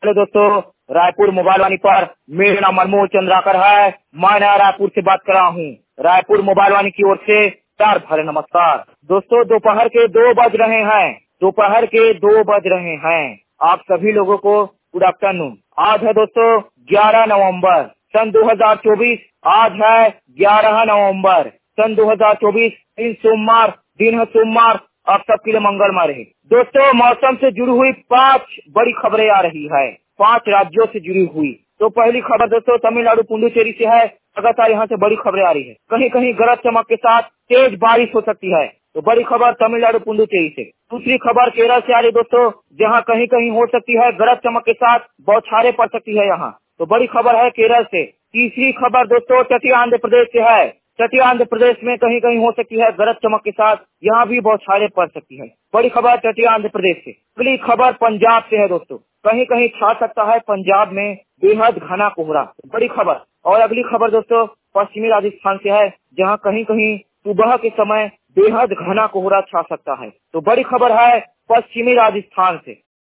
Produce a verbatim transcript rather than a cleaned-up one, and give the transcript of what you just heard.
Hello दोस्तों, Raipur mobile वाणी पर मेरा नाम मनमोहन चंद्राकर है। मैं नया रायपुर से बात कर रहा हूँ। रायपुर मोबाइल वाणी की ओर से प्यार भरे नमस्कार। दोस्तों, दोपहर के दो बज रहे हैं दोपहर के दो बज रहे हैं आप सभी लोगों को गुड आफ्टरनून। आज है दोस्तों ग्यारह नवंबर सन दो हजार चौबीस। आज है ग्यारह नवंबर सन दो हजार चौबीस, दिन सोमवार, दिन है सोमवार। आप सबके लिए मंगलमय रहे। दोस्तों, मौसम से जुड़ी हुई पांच बड़ी खबरें आ रही है, पांच राज्यों से जुड़ी हुई। तो पहली खबर दोस्तों तमिलनाडु पुडुचेरी से है। लगातार यहाँ से बड़ी खबरें आ रही है। कहीं कहीं गरज चमक के साथ तेज बारिश हो सकती है। तो बड़ी खबर तमिलनाडु पुडुचेरी से। दूसरी खबर केरल से आ रही दोस्तों, जहाँ कहीं कहीं हो सकती है गरज चमक के साथ बौछारें पड़ सकती है यहाँ। तो बड़ी खबर है केरल से। तीसरी खबर दोस्तों तटीय आंध्र प्रदेश से है। तटीय आंध्र प्रदेश में कहीं कहीं हो सकती है गरज चमक के साथ, यहाँ भी बौछारें पड़ सकती है। बड़ी खबर तटीय आंध्र प्रदेश से। अगली खबर पंजाब से है दोस्तों, कहीं कहीं छा सकता है पंजाब में बेहद घना कोहरा। बड़ी खबर। और अगली खबर दोस्तों पश्चिमी राजस्थान से है, जहाँ कहीं कहीं सुबह के समय बेहद घना कोहरा छा सकता है। तो बड़ी खबर है पश्चिमी राजस्थान से।